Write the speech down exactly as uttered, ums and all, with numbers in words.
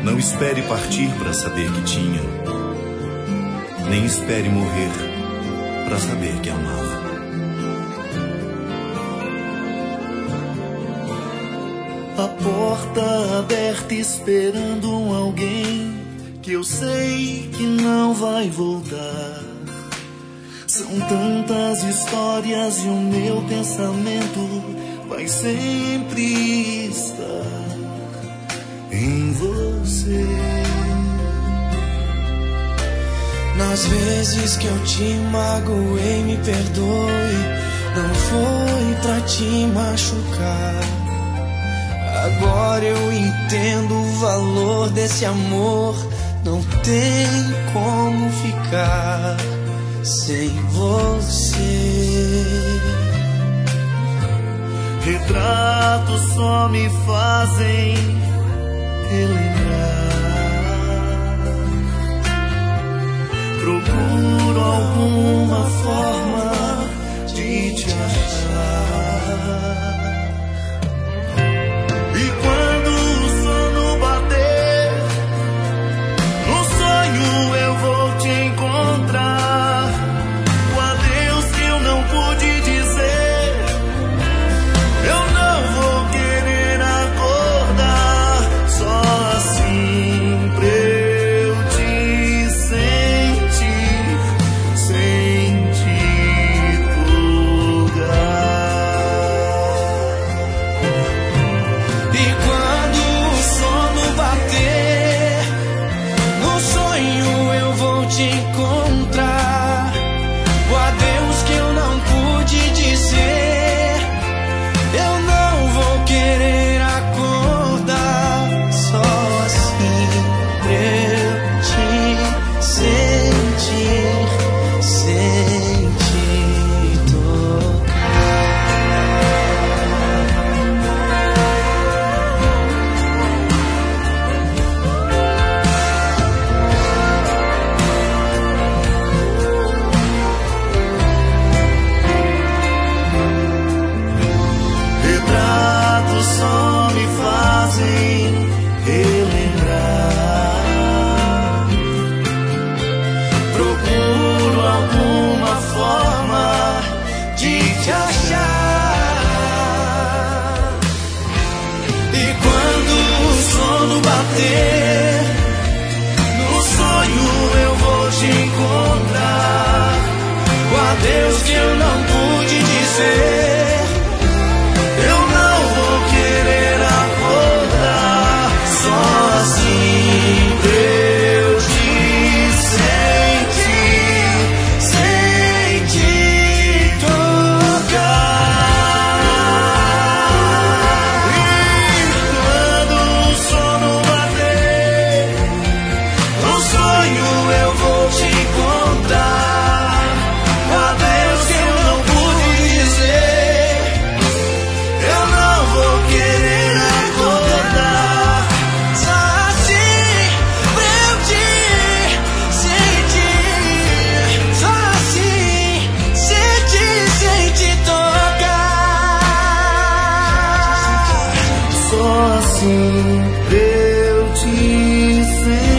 Não espere partir para saber que tinha, nem espere morrer para saber que amava. A porta aberta esperando um alguém que eu sei que não vai voltar. São tantas histórias e o meu pensamento vai sempre estar em você. Nas vezes que eu te magoei, me perdoe, não foi pra te machucar. Agora eu entendo o valor desse amor, não tem como ficar sem você. Retratos só me fazem relembrar. Procuro alguma forma de te achar. E quando o sono bater, no sonho eu vou te encontrar. O adeus que eu não pude dizer, eu não vou querer acordar. Só assim pra eu te sentir, sem te tocar. E quando o sono bater, no sonho eu vou te encontrar. O adeus que eu não pude dizer, eu não vou querer acordar. Só assim pra eu te sentir, sem te tocar. Retratos só me fazem relembrar. Procuro alguma forma de te achar. E quando o sono bater, no sonho eu vou te encontrar. O adeus que eu não pude dizer, eu não vou querer acordar. Só assim pra eu te sentir, sem te tocar. E quando o sono bater, no sonho eu vou te encontrar. O adeus que eu não pude dizer, eu não vou querer acordar. Só assim pra eu te sentir, só assim sentir, sem te tocar. Só assim pra eu te sentir.